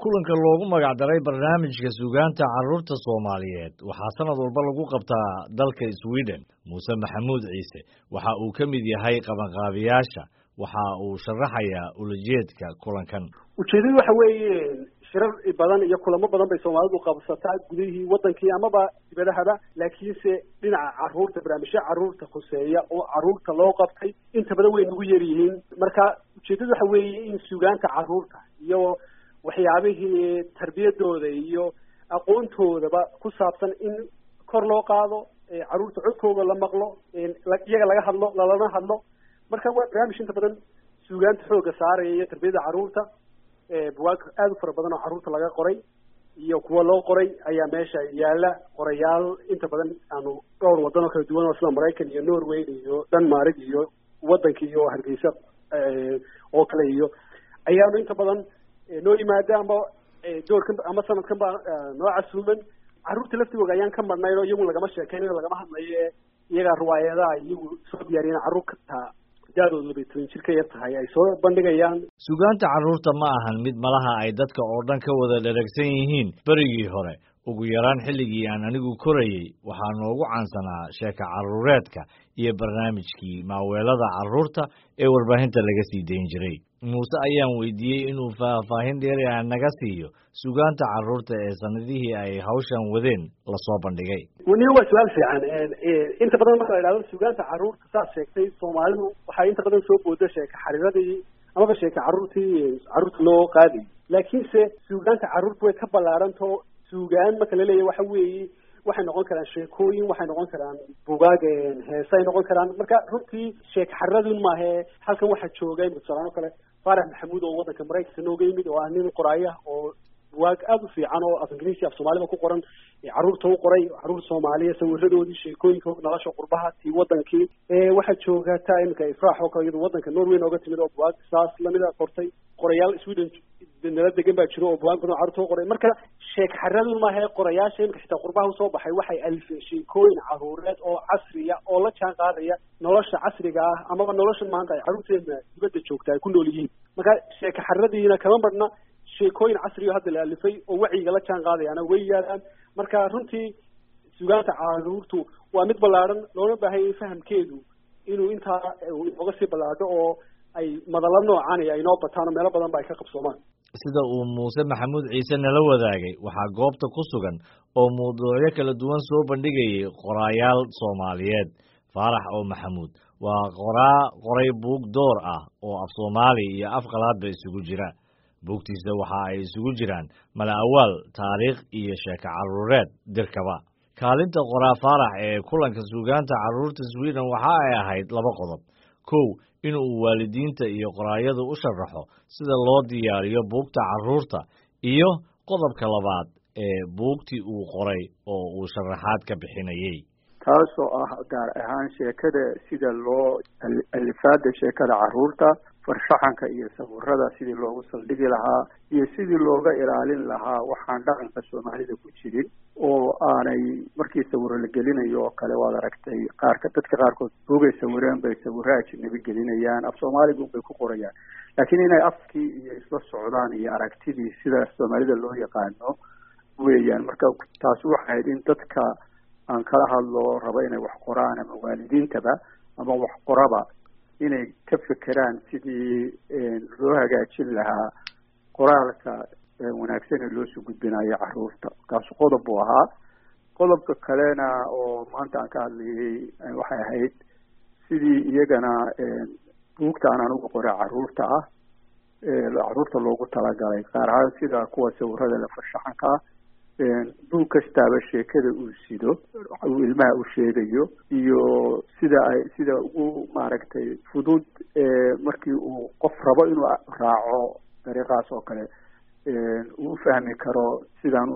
kulanka loogu magac daray barnaamijka suugaanta carruurta Soomaaliyeed waxaa sanad walba lagu qabtaa dalka Sweden. Muuse Maxamuud Ciise waxa uu ka mid yahay qabanqaabiyaasha, waxa uu sharaxayaa ulajeedka kulankan. ujeedadu waxa weeye shirar badan iyo kulamo badan bay Soomaalidu qabsataa gudihii wadankii amaba dibadahaba, laakiinse dhinaca carruurta barnaamijyo carruurta khuseeya oo carruurta loo qabtay inta badan way ugu yar yihiin. Marka ujeedadu waxa weeye in suugaanta carruurta iyo waxyaabihii tarbiyadooda iyo aqoontoodaba ku saabsan in kor loo qaado, carruurta codkooda la maqlo, iyaga laga hadlo, lalana hadlo. marka waa barnaamij inta badan suugaanta xooga saaraya iyo tarbiyada carruurta. buugaag aad u fara badan oo carruurta laga qoray iyo kuwa loo qoray ayaa meesha yaala. qorayaal inta badan aanu dhowr wadan oo kala duwan oo sida Mareykan iyo Norway iyo Denmark iyo wadankii iyo Hargeysa oo kale iyo ayaanu inta badan noo yimaadaanba doorkan ama sanadkan baa noo casuuman. carruurta laftigooda ayaan ka marnay oo iyagu lagama sheekeynayo, lagama hadlayo, iyaga riwaayadaha iyagu soo diyaariyeen carruurta daadoodu 12 jir ka yar tahay ay soo bandhigayaan. Suugaanta carruurta ma ahan mid malaha ay dadka oo dhan ka wada dheragsan yihiin. Berigii hore ugu yaraan xilligii aan anigu korayay waxaa noogu caansanaa sheeka carruureedka iyo barnaamijkii maaweelada carruurta ee warbaahinta laga sii dayn jiray. Muuse ayaan weydiiyey inuu faahfaahin dheeri ah naga siiyo suugaanta carruurta ee sanadihii ay hawshan wadeen la soo bandhigay. wani waa su'aal fiican. inta badan marka la yiraahdo suugaanta carruurta saas sheegtay Soomaalidu waxay inta badan soo booda sheeka xariiradii amaba sheeka carruurta loo qaadi. laakiinse suugaanta carruurta way ka ballaaranto. suugaan marka la leeyahay waxa weeye waxay noqon karaan sheekooyin, waxay noqon karaan buugaag, heesay noqon karaan. marka runtii sheeka xariiradun maahe halkan waxa joogay midsaraan oo kale Faarax Maxamuud oo wadanka Mareykanka nooga yimid oo ah nin qoraaya oo buugaag aad u fiican oo af Ingiriisi af Soomaaliba ku qoran carruurta u qoray. carruur Soomaaliyeed sawiradoodii, sheekooyinkooda, nolosha qurbaha tii wadankii. waxa jooga imika Ifraax oo kale wadanka Norway nooga timid oo buugaag saas lamida qortay. qorayaal Sweden nala degan baa jiro oo buugaag badan carruurta u qoray. marka sheeka xariiradun maahe qorayaasha imika xitaa qurbaha usoo baxay waxay alifeen sheekooyin carruureed oo casriya oo la jaan qaadaya nolosha casriga ah amaba nolosha maanta ay carruurteena dibadda joogta ay ku nool yihiin. marka sheeka xariiradiina kama marna sheekooyin casri oo hadda la alifay oo wacyiga la jaan qaadayana way yaalaan. marka runtii suugaanta carruurtu waa mid ballaaran, loona baahan yahay fahamkeedu inuu intaa uga sii ballaadho oo ay madalla noocan ay noo bataan oo meelo badan ba ay ka qabsoomaan. sida uu Muuse Maxamuud Ciise nala wadaagay waxaa goobta ku sugan oo mowduucyo kala duwan soo bandhigayay qorayaal Soomaaliyeed. Faarax oo Maxamuud waa qoray buug door ah oo af Soomaali iyo af qalaadba isugu jira. buugtiisa waxa ay isugu jiraan mala-awaal, taariikh iyo sheeka carruureed dirkaba. kaalinta qoraa Faarax ee kulanka suugaanta carruurta Sweden waxa ay ahayd 2 qodob. kow, inuu waalidiinta iyo qoraayadu u sharaxo sida loo diyaariyo buugta carruurta, iyo qodobka labaad ee buugtii uu qoray oo uu sharaxaad ka bixinayay. taasoo ah gaar ahaan sheekada sida loo alifaada sheekada carruurta, farshaxanka iyo sawirada sidii loogu saldhigi lahaa iyo sidii looga ilaalin lahaa waxaan dhaqanka Soomaalida ku jirin oo aanay markii sawiro la gelinayo oo kale waad aragtay dadka qaarkood buugay sawireen bay sawiro ajnabi gelinayaan, af Soomaaligu bay ku qorayaan, laakiin inay afkii iyo isla socdaan iyo aragtidii sida Soomaalida loo yaqaano weeyaan. marka taas waxay ahayd in dadka aan kala hadlo rabo inay wax qoraan ama waalidiintaba ama wax qoraba inay ka fekeraan sidii loo hagaajin lahaa qoraalka wanaagsan ee loo soo gudbinayo carruurta. kaas qodob buu ahaa. qodobka kalena oo maanta aan ka hadlayay waxay ahayd sidii iyagana buugta aan ugu qoray carruurta ah carruurta loogu talagalay, gaar ahaan sida kuwa sawirada la farshaxanka ah. buug kastaaba sheekada uu sido uu ilmaha u sheegayo iyo sida ugu maaragtay fudud markii uu qof rabo inuu raaco dariiqaas oo kale uu fahmi karo sidaan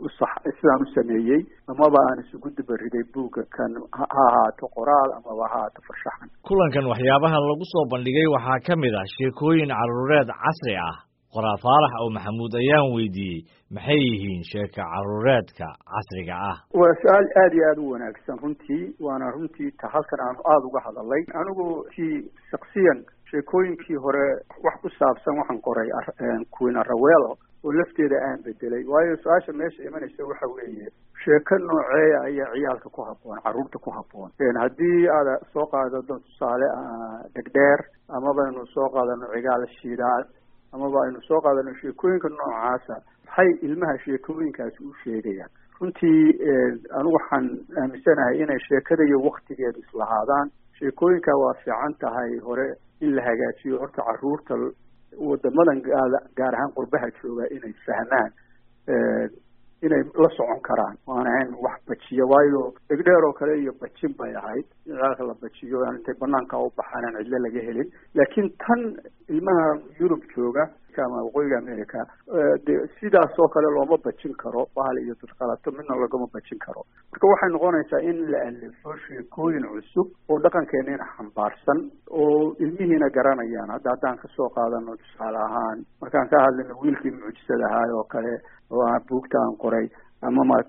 u sameeyey amaba aan isugu dabariday buugga kan ha ahaato qoraal amaba ha ahaato farshaxan. kulankan waxyaabaha lagu soo bandhigay waxaa ka mid ah sheekooyin carruureed casri ah. qoraa Faarax oo Maxamuud ayaan weydiiyey maxay yihiin sheeka carruureedka casriga ah. waa su'aal aad iyo aad u wanaagsan runtii, waana runtii halkan aan aad uga hadalay. anigu shakhsiyan sheekooyinkii hore wax ku saabsan waxaan qoray Queen Arrawelo oo lafteeda aan bedelay waayo su-aasha meesha imanaysa waxa weeye sheeko nooceeya ayaa ciyaalka ku habboon carruurta ku habboon haddii aad soo qaadato tusaale dhegdheer amaba aynu soo qaadano cigaal shiidaad amaba aynu soo qaadano sheekooyinka noocaasa maxay ilmaha sheekooyinkaasi u sheegayaan runtii anigu waxaan aaminsanahay inay sheekada iyo waktigeedu islahaadaan sheekooyinka waa fiican tahay hore in la hagaajiyo horta carruurta wadamadan gaar ahaan qurbaha jooga inay fahmaan inay la socon karaan waan ahayn wax bajiya waayo dhegdheer oo kale iyo bajin bay ahayd ciyaalka la bajiyo intay banaanka u baxaan aan cidlo laga helin laakiin tan ilmaha Yurub jooga ama waqooyiga America sidaas oo kale looma bajin karo bahal iyo dadqalato midna lagama bajin karo marka waxay noqonaysaa in la alifo sheekooyin cusub oo dhaqankeena xambaarsan oo ilmihiina garanayaan haddaan ka soo qaadano tusaale ahaan markaan ka hadlayno wiilkii mucjisada ahaa oo kale oo buugta aan qoray ama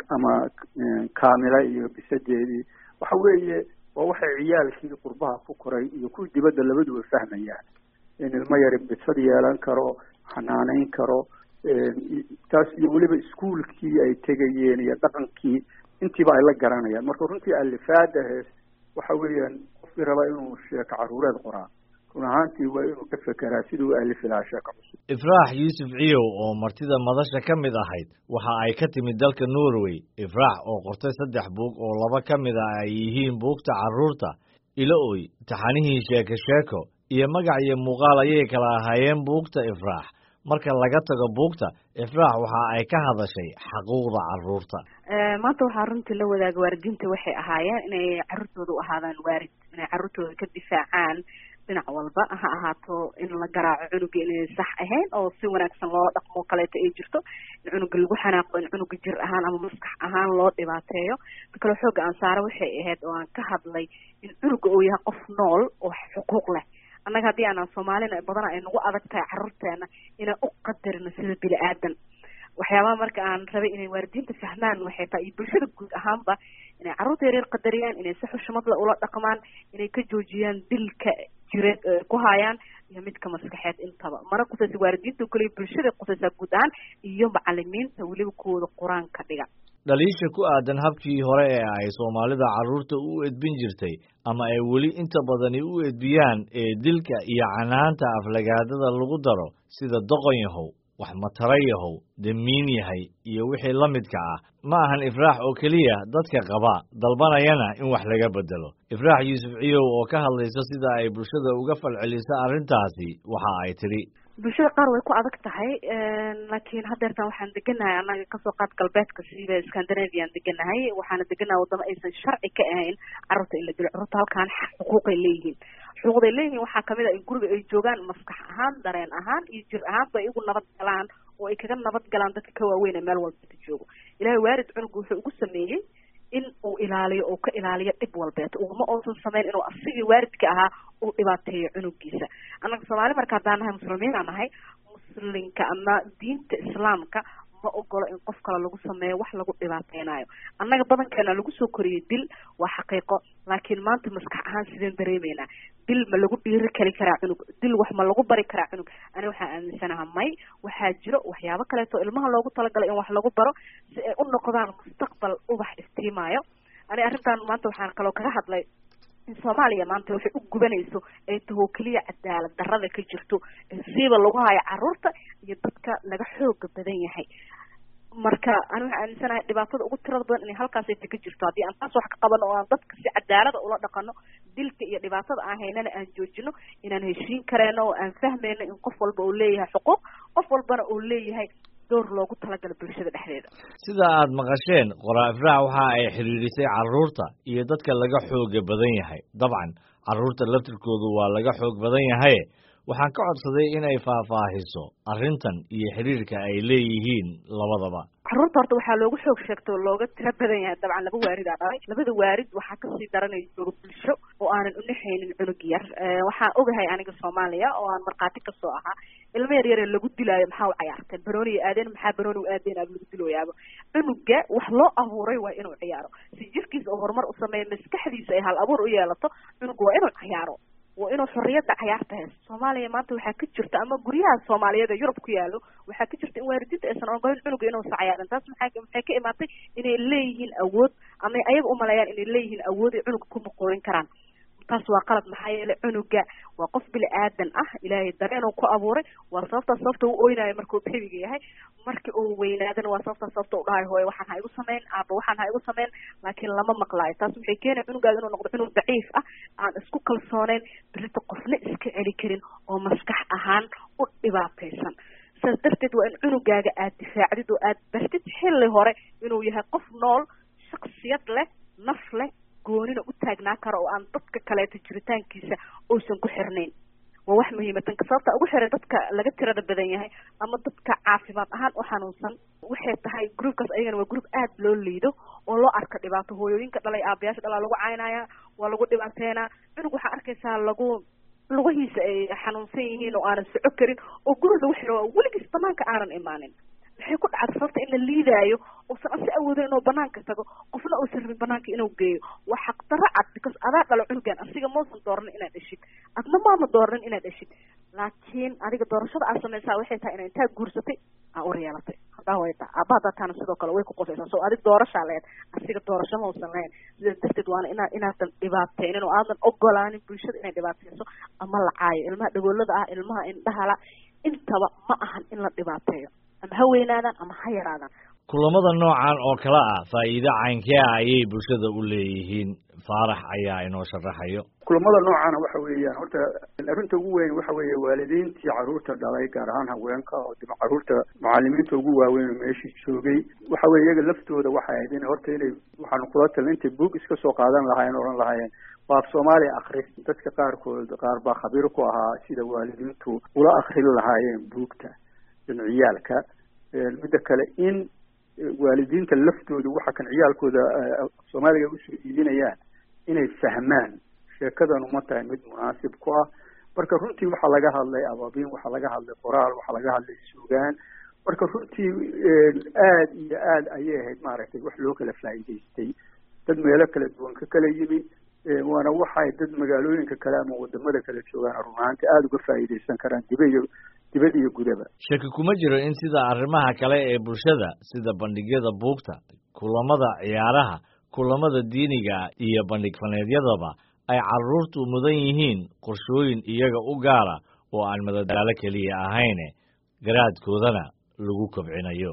kaamila iyo bisadeedii waxa weeye waa waxay ciyaalkii qurbaha ku koray iyo kuwii dibadda labaduba fahmayaan in ilmo yari bisad yeelan karo xanaanayn karo taas iyo weliba iskuulkii ay tegayeen iyo dhaqankii intiiba ay la garanayaan marka runtii alifaada hees waxa weeyaan qofkii raba inuu sheeko carruureed qoraa run ahaantii waa inuu ka fekeraa siduu alifi lahaa sheeko cusub Ifraax Yuusuf Ciyow oo martida madasha ka mid ahayd waxa ay ka timid dalka Norway Ifraax oo qortay 3 buug oo 2 ka mid ah ay yihiin buugta carruurta Ilooy taxanihii sheeko iyo magac iyo muuqaal ayay kala ahaayeen buugta Ifraax marka laga tago buugta Ifraax waxa ay ka hadashay xuquuqda carruurta maanta waxa runtii la wadaaga waalidiinta waxay ahaayeen inay carruurtooda u ahaadaan waalid inay carruurtooda ka difaacaan dhinac walba ha ahaato in la garaaco cunuga inay sax ahayn oo si wanaagsan loo dhaqmo kaleeto ay jirto in cunuga lagu xanaaqo in cunuga jir ahaan ama maskax ahaan loo dhibaateeyo kale xooga aan saaro waxay ahayd oo aan ka hadlay in cunuga uu yahay qof nool oo xuquuq leh annaga haddii aanan Soomaalina badan ay nagu adag tahay carruurteena inaan u qadarino sida bini aadan waxyaabaha marka aan rabay inay waalidiinta fahmaan waxay tahay iyo bulshada guud ahaanba inay carruurta yaryar qadariyaan inay si xushmad leh ula dhaqmaan inay ka joojiyaan dilka jireed ku hayaan iyo midka maskaxeed intaba mara qosaysa waalidiinta kale bulshada qosaysa guud ahaan iyo macallimiinta waliba kooda quraanka dhiga dhaliisha ku aadan habkii hore ee ay Soomaalida carruurta u edbin jirtay ama ay weli inta badan u edbiyaan ee dilka iyo canaanta aflagaadada lagu daro sida doqon yahow wax matarayahow damiin yahay iyo wixii la midka ah ma ahan Ifraax oo kaliya dadka qaba dalbanayana in wax laga bedelo Ifraax Yuusuf Ciyow oo ka hadlaysa sida ay bulshada uga falceliso arrintaasi waxa ay tiri bulshada qaar way ku adag tahay laakiin haddeertan waxaan deganahay annaga kasoo qaad galbeedka sida Scandinavian deganahay waxaana deganahay wadamo aysan sharci ka ahayn carruurta in la dilo carruurta halkaan xuquuqay leeyihiin xuquuqday leeyihiin waxaa kamid ah in guriga ay joogaan maskax ahaan dareen ahaan iyo jir ahaan bay igu nabad galaan oo ay kaga nabad galaan dadka ka waaweyn ee meel walba joogo ilaahay waalid cunugu wuxuu ugu sameeyey in uu ilaaliyo oo ka ilaaliyo dib walbeed uma oosan sameyn inuu asigii waalidka ahaa uu dhibaateeyo cunugiisa annaga Soomaali marka haddaan nahay muslimiin aan nahay muslimka ama diinta islaamka ma ogolo in qof kale lagu sameeyo wax lagu dhibaateynayo annaga badankeena lagu soo koriyay dil waa xaqiiqo laakiin maanta maskax ahaan sideen dareemeynaa dil ma lagu dhiiri kali karaa cunug dil wax ma lagu bari karaa cunug ani waxaan aaminsanahay may waxaa jiro waxyaabo kaleeto ilmaha loogu talagalay in wax lagu baro si ay u noqdaan mustaqbal ubax iftiimaayo ani arrintan maanta waxaan kaloo kaga hadlay in Soomaaliya maanta waxay u gubanayso ay taho kaliya cadaalad darrada ka jirto siiba lagu hayo carruurta iyo dadka laga xoog badan yahay marka aan waxaan aaminsanahay dhibaatada ugu tirada badan inay halkaas ay ka jirto haddii aan taas wax ka qabano oo aan dadka si cadaalad ula dhaqano dilka iyo dhibaatada aan haynana aan joojino inaan heshiin kareeno oo aan fahmayno in qof walba uu leeyahay xuquuq qof walbana uu leeyahay door loogu talagalay bulshada dhexdeeda sida aad maqasheen qoraa Ifraax waxa ay xiriirisay carruurta iyo dadka laga xoog badan yahay dabcan carruurta laftirkoodu waa laga xoog badan yahay waxaan ka codsaday in ay faahfaahiso arrintan iyo xiriirka ay leeyihiin labadaba carruurta horta waxaa loogu xoog sheegtay oo looga tira badan yahay dabcan laba waarid aa dhalay labada waarid waxaa kasii daranaya jooga bulsho oo aanan u naxaynin cunug yar waxaan ogahay aniga Soomaaliya oo aan marqaati ka soo ahaa ilmo yar yar lagu dilaayo maxaa u ciyaarteen barooni aadeen maxaa barooni u aadeen aad lagu dilooyaabo cunuga wax loo abuuray waa inuu ciyaaro si jirkiisa oo horumar u sameeyo maskaxdiisa ay hal abuur u yeelato cunugu waa inuu ciyaaro waa inuu xorriyadda cayaarta haysto Soomaaliya maanta waxaa ka jirta ama guryaha Soomaaliyeed ee Yurub ku yaalo waxaa ka jirta in waalidiinta aysan ogolaan cunuga inuu cayaarin taas maxay ka imaatay inay leeyihiin awood ama ayaga u maleeyaan inay leeyihiin awood ay cunuga ku muqorin karaan taas waa qalad maxay yeelay cunuga waa qof bil aadan ah Ilaahay dareen uu ku abuuray waa sababta uu ooynayo markuu babyga yahay markii uu weynaadana waa sababta uu dhahay hooyo waxaan ha igu sameyn aaba waxaan ha igu sameyn laakiin lama maqlaayo taas waxay keenay cunuga inuu noqdo cunug daciif ah aan isku kalsooneyn birta qofna iska celi karin oo maskax ahaan u dhibaataysan saas darteed waa in cunugaaga aad difaacdid oo aad bartid xilli hore inuu yahay qof nool shakhsiyad leh naf leh goonina u taagnaa karo oo aan dadka kale jiritaankiisa uusan ku xirnayn waa wax muhiim ah tan sababta ugu xiray dadka laga tirada badan yahay ama dadka caafimaad ahaan u xanuunsan waxay tahay groupkaas ayagana waa group aad loo liido oo loo arka dhibaato hooyooyinka dhalay aabayaasha dhalaa lagu caynaya waa lagu dhibaateena cunug waxaa arkaysaa lugihiisa ay xanuunsan yihiin oo aanan soco karin oo guri lagu xiro weligiis banaanka aanan imaanin waxay ku dhacday sababta in la liidaayo uusan asi awoodin inuu banaanka tago qofna uusan rabin banaanka inuu geeyo waa xaq darro cad because adaa dhalo cunugan asiga mausan dooranin inaad dhashid adna maama dooranin inaad dhashid laakiin adiga doorashada aad samaysaa waxay tahay inaa intaa guursatay aa u yeelatay hadaa wayta aaba hadaa taana sidoo kale way ku qosaysaa soo adig doorashaa lahayd asiga doorasho mausan lahayn sidaas darteed waana inaadan dhibaateynin oo aadan ogolaanin bulshada inay dhibaateyso ama la caayo ilmaha dhagoolada ah ilmaha indhahala intaba ma ahan in la dhibaateeyo ama ha weynaadaan ama ha yaraadaan kulamada noocan oo kale ah faa'iido caynkee ah ayay bulshada u leeyihiin Faarax ayaa inoo sharaxayo kulamada noocan waxa weeyaan horta arrinta ugu weyn waxa weeye waalidiintii caruurta dhalay gaar ahaan haweenka oo dib caruurta macallimiinta ugu waaweyn meeshii joogay waxa weeye iyaga laftooda waxay ahayd in horta inay waxaan kula talin intay book iska soo qaadan lahaayeen oran lahaayeen waa Soomaali akhris dadka qaar baa khabiir ku ahaa sida waalidiintu ula akhrin lahaayeen bookta ciyaalka midda kale in waalidiinta laftooda waxa kan ciyaalkooda Soomaaliga u soo iibinayaan inay fahmaan sheekadan uma tahay mid munaasib ku ah marka runtii waxa laga hadlay abaabin waxa laga hadlay qoraal waxa laga hadlay suugaan marka runtii aad iyo aad ayay ahayd maaragtay wax loo kala faa'iideystay dad meelo kala duwan ka kala yimi waana waxay dad magaalooyinka kale ama wadamada kale joogaan runaantii aad uga faa'iideysan karaan dibad iyo gudaba shaki kuma jiro in sida arrimaha kale ee bulshada sida bandhigyada buugta kulamada ciyaaraha kulamada diiniga iyo bandhig faneedyadaba ay carruurtu mudan yihiin qorshooyin iyaga u gaara oo aan madadaalo keliya ahayn garaadkoodana lagu kobcinayo